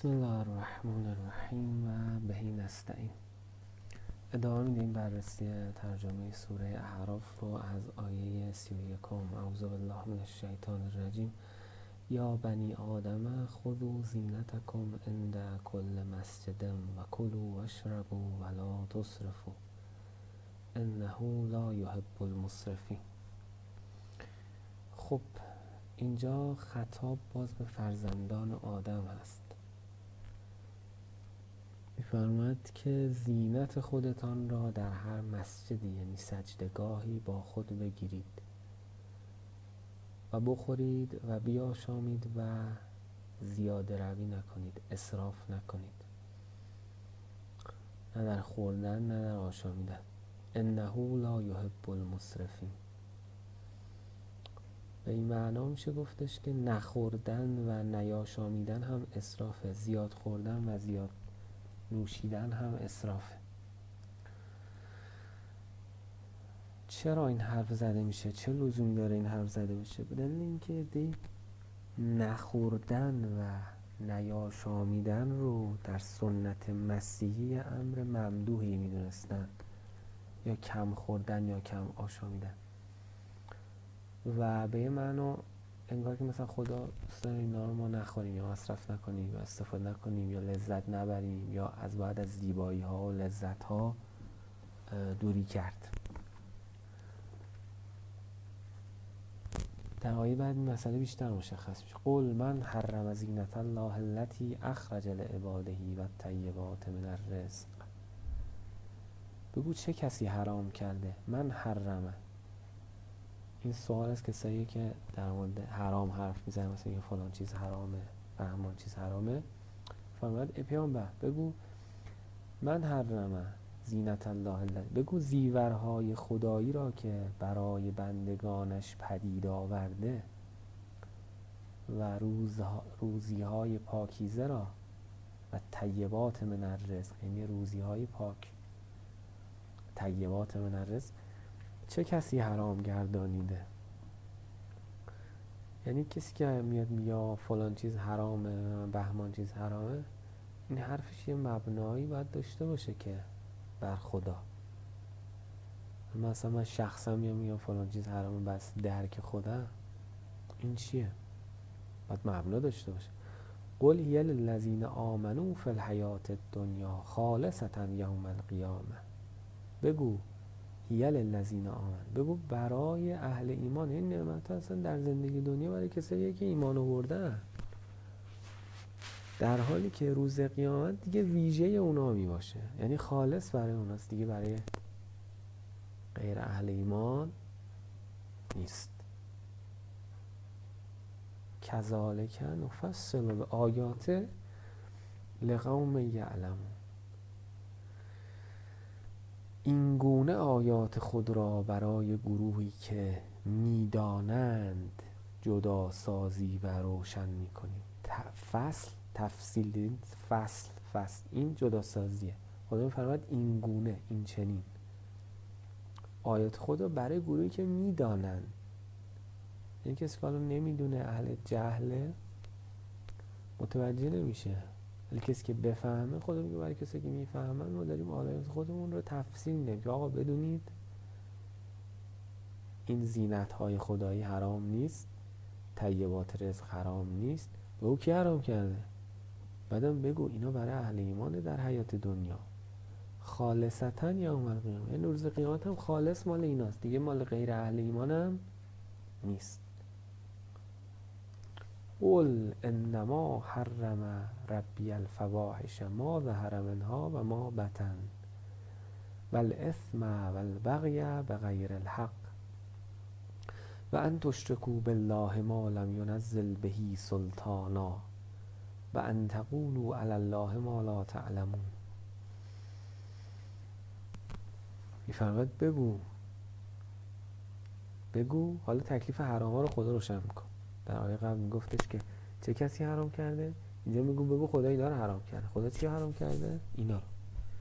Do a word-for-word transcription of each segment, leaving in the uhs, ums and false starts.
بسم الله الرحمن الرحیم و بهی نستعین. ادامه میدیم بررسی ترجمه سوره اعراف رو از آیه سی و یکم. اعوذ بالله من الشیطان الرجیم. یا بنی آدم خذوا زینتکم عند کل مسجد و کلوا واشربوا ولا تسرفوا انه لا یحب المسرفین. خب اینجا خطاب باز به فرزندان آدم هست. می‌فرماید که زینت خودتان را در هر مسجدی یعنی سجدگاهی با خود بگیرید و بخورید و بیاشامید و زیاده روی نکنید، اسراف نکنید، نه در خوردن نه در آشامیدن. انه لا یحب المسرفین. به این معنا میشه گفتش که نخوردن و نیاشامیدن هم اسرافه، زیاد خوردن و زیاد نوشیدن هم اسرافه. چرا این حرف زده میشه؟ چه لزومی داره این حرف زده بشه؟ به دلیل اینکه دی نخوردن و نیاشامیدن رو در سنت مسیحی امر ممدوحی میدونستن، یا کم خوردن یا کم آشامیدن، و به یه معنا انگار که مثلا خدا دوست داره اینا رو ما نخوریم یا مصرف نکنیم یا استفاده نکنیم یا لذت نبریم یا از بعد از زیبایی ها و لذت ها دوری کرد. در آیه بعد این مسئله بیشتر مشخص میشه. قل من حرم زینت الله التي اخرج لعباده و الطیبات من الرزق. بگو چه کسی حرام کرده؟ من حرمه. این سوال از کسایی که در مورد حرام حرف میزنن، مثلا یه فلان چیز حرامه، فهمان چیز حرامه. فرمود ای پیامبر بگو من حرمه زینت الله التي، بگو زیورهای خدایی را که برای بندگانش پدید آورده و روزها روزیهای پاکیزه را و طیبات من الرزق، یعنی روزیهای پاک، طیبات من الرزق، چه کسی حرام گردانیده؟ یعنی کسی که میاد میگه فلان چیز حرامه، بهمان چیز حرامه، این حرفش یه مبنایی باید داشته باشه که بر خدا. مثلا من شخصا میام میگم فلان چیز حرامه بس درک خدا، این چیه؟ باید مبنا داشته باشه. قل هی للذین آمنوا فی الحیات الدنیا خالصة یوم القیامه. بگو هی للذین آمنوا، بگو برای اهل ایمان. این نعمت اصلا در زندگی دنیا برای کسایی که ایمان آوردن، در حالی که روز قیامت دیگه ویژه اونا می باشه، یعنی خالص برای اوناست، دیگه برای غیر اهل ایمان نیست. کذالک نفصل الآیات لقوم یعلمون. این گونه آیات خود را برای گروهی که میدانند جدا سازی و روشن میکنیم. فصل تفصیل دیدیم، فصل فصل این جدا سازیه. خدا میفرماید این گونه، این چنین آیات خود را برای گروهی که میدانند. یعنی کسی که حالا نمیدونه، اهل جهله، متوجه نمیشه، ولی کسی که بفهمه، خدا میگه برای کسی که میفهمن ما داریم آیات خودمون رو تفصیل میدیم که آقا بدونید این زینت های خدایی حرام نیست، طیبات رزق حرام نیست. بگو کی حرام کرده؟ بعدم بگو اینا برای اهل ایمانه در حیات دنیا، خالصتاً یوم القیامه، یعنی روز قیامت هم خالص مال ایناست، دیگه مال غیر اهل ایمان هم نیست. قل انما حرم ربی الفواحش ما ظهر منها و ما بطن والاثم والبغی بغیر الحق و ان تشرکوا بالله ما لم ينزل به سلطانا و ان تقولوا علی الله ما لا تعلمون. میفرماید بگو بگو حالا تکلیف حرام ها رو خدا روشن میکن. در آیه قبل میگفتش که چه کسی حرام کرده، اینجا میگو بگو خدا اینا رو حرام کرده. خدا چی حرام کرده؟ اینا رو.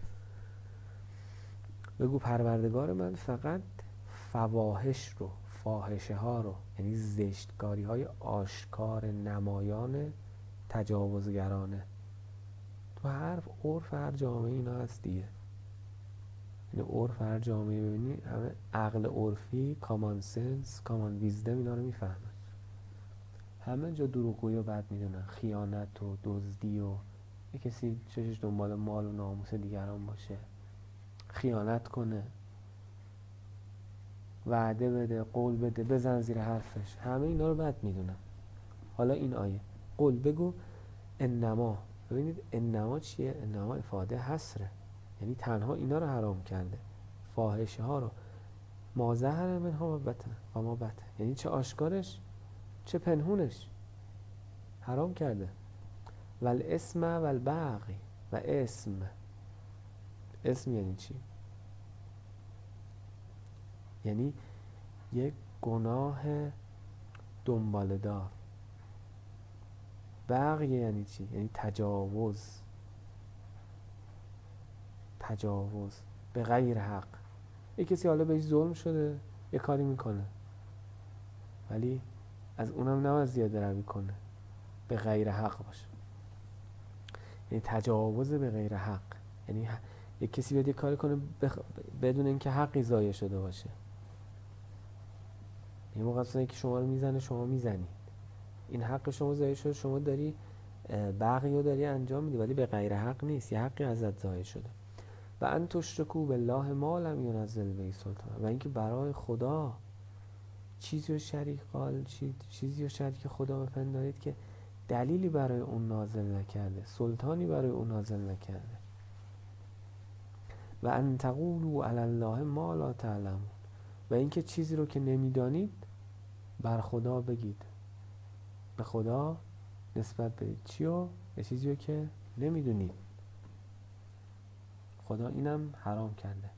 بگو پروردگار من فقط فواحش رو، فاحشه ها رو، یعنی زشتکاری های آشکار نمایان تجاوزگرانه تو هر عرف هر جامعه اینا هست دیگه. یعنی عرف هر جامعه ببینی همه عقل عرفی، کامان سنس، کامان ویزدم اینا رو میفهمن. همه جا دروغگویی رو بد میدونن، خیانت و دزدی و یه کسی چشش دنبال مال و ناموس دیگران باشه، خیانت کنه، وعده بده، قول بده، بزن زیر حرفش، همه اینا رو بد میدونن. حالا این آیه قل بگو انما، ببینید انما چیه؟ انما افاده حسره، یعنی تنها اینا رو حرام کرده، فاحشه ها رو، ما ظهر منها و بطن و ما بطن، یعنی چه آشکارش چه پنهونش حرام کرده. والاسم والبغی، و اسم، اسم یعنی چی؟ یعنی یک گناه دنباله دار. بغی یعنی چی؟ یعنی تجاوز، تجاوز به غیر حق. یک کسی حالا بهش ظلم شده، یه کاری میکنه ولی از اونم نباید زیاده روی کنه، به غیر حق باشه، یعنی تجاوز به غیر حق. یعنی ح... یک کسی باید یه کاری کنه بخ... بدون اینکه حقی ضایع شده باشه. یه موقع اصلا که شما رو میزنه شما میزنی، این حق شما ضایع شده، شما داری بغی رو داری انجام میدی ولی به غیر حق نیست، یه حقی ازت ضایع شده. و ان تشرکوا بالله ما لم ینزل به سلطان، و اینکه برای خدا چیزی رو شریک قال چیزی رو شریک خدا بپندارید که دلیلی برای اون نازل نکرده، سلطانی برای اون نازل نکرده. و ان تقولوا علی الله ما لا تعلمون، و اینکه چیزی رو که نمیدانید بر خدا بگید، به خدا نسبت بدید. چیو؟ یه چیزی رو که نمیدونید. خدا اینم حرام کرده.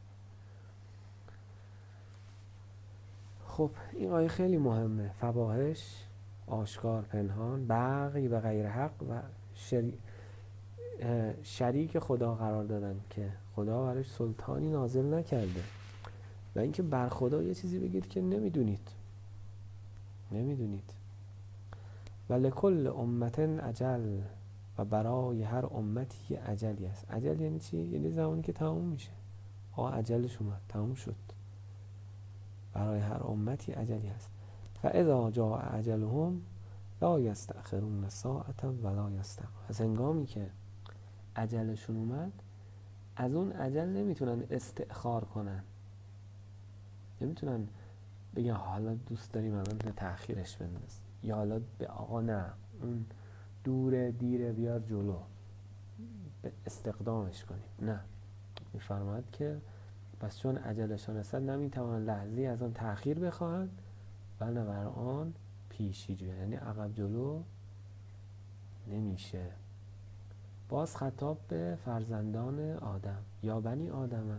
خب این آیه خیلی مهمه. فواحش، آشکار، پنهان، بغی و غیر حق و شری... شریک خدا قرار دادن که خدا برایش سلطانی نازل نکرده. و اینکه بر خدا یه چیزی بگید که نمیدونید نمیدونید و لکل امت اجل، و برای هر امتی اجلی است. اجل یعنی چی؟ یعنی زمانی که تموم میشه. آه اجلش اومد، تموم شد. برای هر امتی اجلی است. فاذا جاء اجلهم لا یستأخرون ساعة ولا یستقدمون. از هنگامی که اجلشون اومد از اون اجل نمیتونن استئخار کنن، نمیتونن بگن حالا دوست داریم الان تأخیرش بنداز، یا حالا به آقا نه اون دوره دیره بیار جلو به استقدامش کنیم. نه، میفرماد که پس چون اجلشان رسد نمیتوانن لحظی از آن تأخیر بخواهند و نه بر آن پیشی جویند، یعنی عقب جلو نمیشه. باز خطاب به فرزندان آدم، یا بنی آدم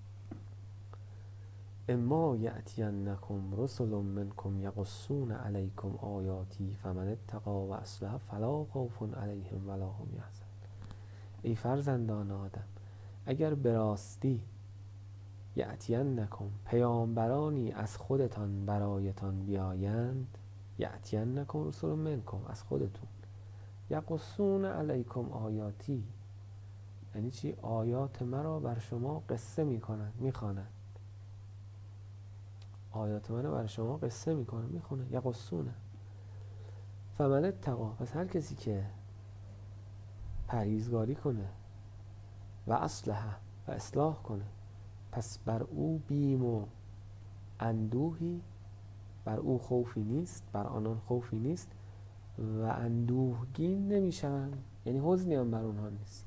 اما یأتینکم رسل منکم یقصون علیکم آیاتی فمن اتقی و اصلح فلا خوف علیهم ولا هم یحزنون. ای فرزندان آدم، اگر به راستی یأتینکم پیامبرانی از خودتان برایتان بیایند، یأتینکم رسل منکم از خودتون، یقصون علیکم آیاتی یعنی چی؟ آیات مرا بر شما قصه میکنن، میخوانن. آیات منو برای شما قصه میکنه، میخونه، یقصونه. فمن اتقی، پس هر کسی که پرهیزگاری کنه و اصلح و اصلاح کنه، پس بر او بیم و اندوهی، بر او خوفی نیست، بر آنان خوفی نیست و اندوهگین نمیشن، یعنی حزنی هم بر اونها نیست.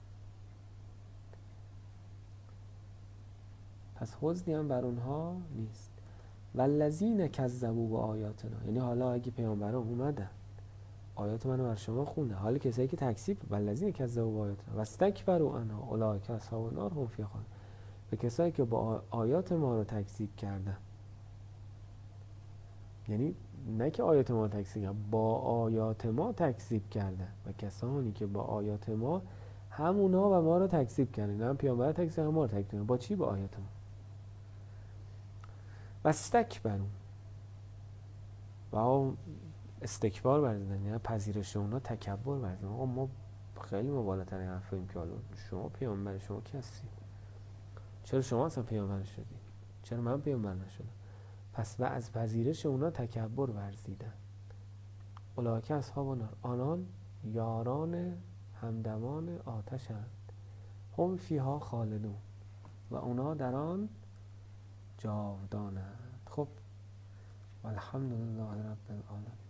پس حزنی هم بر اونها نیست. والذین کذبوا بآیاتنا، یعنی حالا اگه پیامبران اومدن آیات منو بر شما خونده، حالا کسایی که تکذیب، والذین کذبوا بآیاتنا واستکبروا عنها اولئک اصحاب النار هم فیها خالدون، به کسایی که با آیات ما رو تکذیب کردن، یعنی نه که آیات ما رو تکذیب کردن، با آیات ما تکذیب کردن، و کسانی که با آیات ما همونا و ما رو تکذیب کردن، هم پیامبر تکذیب کردن، ما رو تکذیب کردن. با چی؟ با آیات ما. واستکبروا، و استکبار ورزیدن، یعنی پذیرش اونا تکبر ورزیدن. ما خیلی مبالغه حرف این که شما پیامبر، شما کی هستی؟ چرا شما اصلا پیامبر شدی؟ چرا من پیامبر نشدم؟ پس و از پذیرش اونا تکبر ورزیدن. اولئک اصحاب النار، آنان یاران همدمان آتشند، هم فیها خالدون، و اونا در آن جاودانند. خب الحمدلله رب العالمین.